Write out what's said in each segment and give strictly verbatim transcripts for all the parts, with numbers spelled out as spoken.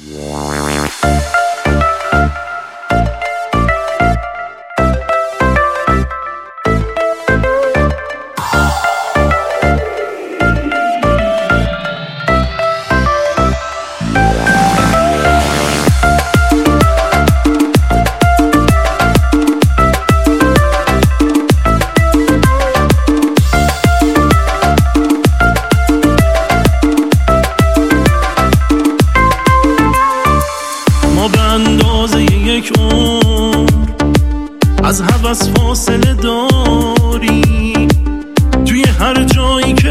از هوس فاصله داری، توی هر جایی که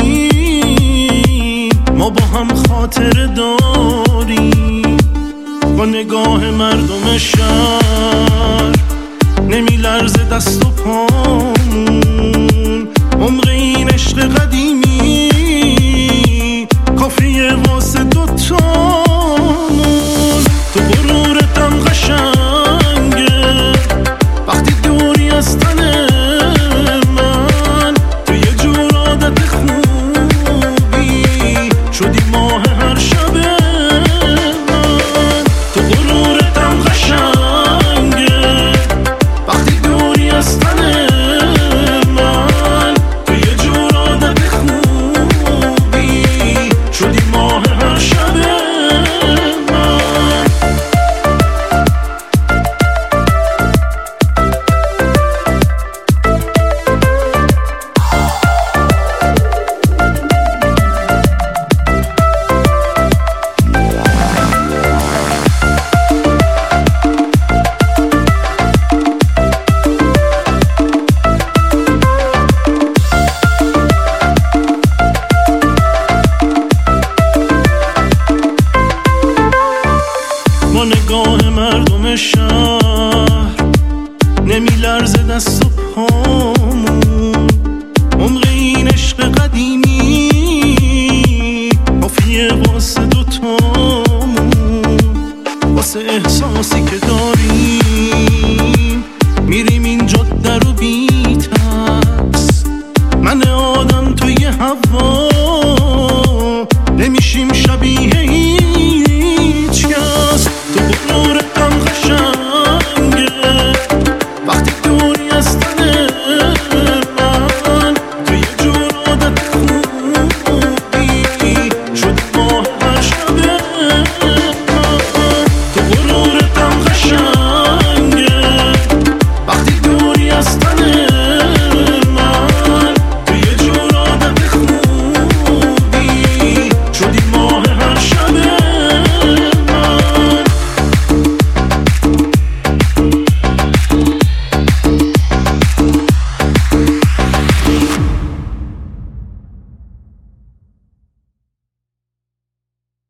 رفتی ما با هم خاطره داری. با نگاه مردم شهر نمی لرزه دست و پامون، عمق این عشق قدیمی کافیه واسه دوتامون. تو غرورتم قشنگه وقتی دوری از تن من، تو یه جور عادت خوبی شدی ماه هر شب من. تو غرورتم قشنگه وقتی دوری از تن من، تو یه جور عادت خوبی شدی ماه هر شب من. با نگاه مردم شهر نمی لرزه دست و پامون، عمق این عشق قدیمی کافیه واسه دوتامون. واسه احساسی که داریم میریم این جاده رو بی ترس، من آدم توی هوا نمیشیم شبیه